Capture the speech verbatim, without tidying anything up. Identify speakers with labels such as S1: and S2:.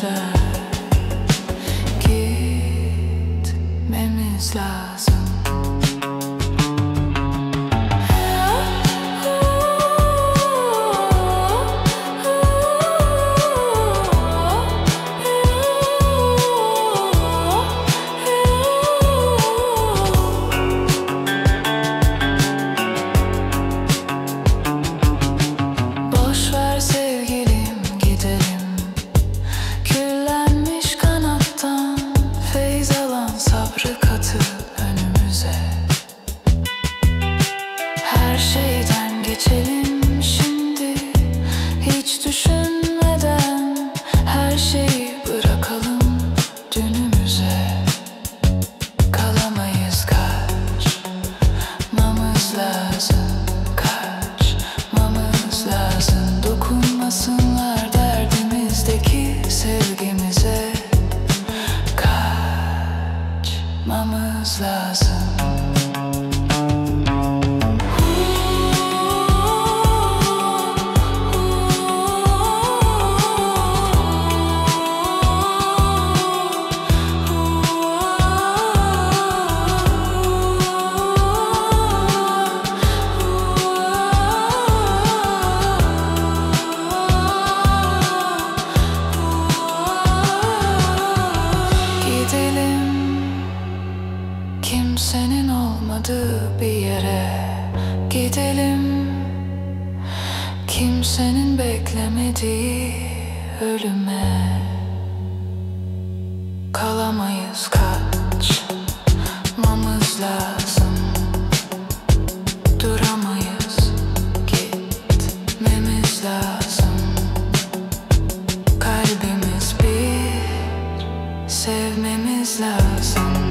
S1: demişler. Gitmemiz lazım. Sabrı katı önümüze. Her şeyden geçelim şimdi, hiç düşünmeden. Her şeyi bırakalım dünümüze. Kalamayız, kaçmamız lazım. Kaçmamız lazım. Dokunmasınlar derdimizdeki sevgimize. Kaçmamız lazım. Kimsenin olmadığı bir yere gidelim. Kimsenin beklemediği ölüme. Kalamayız, kaçmamız lazım. Duramayız, gitmemiz lazım. Kalbimiz bir, sevmemiz lazım.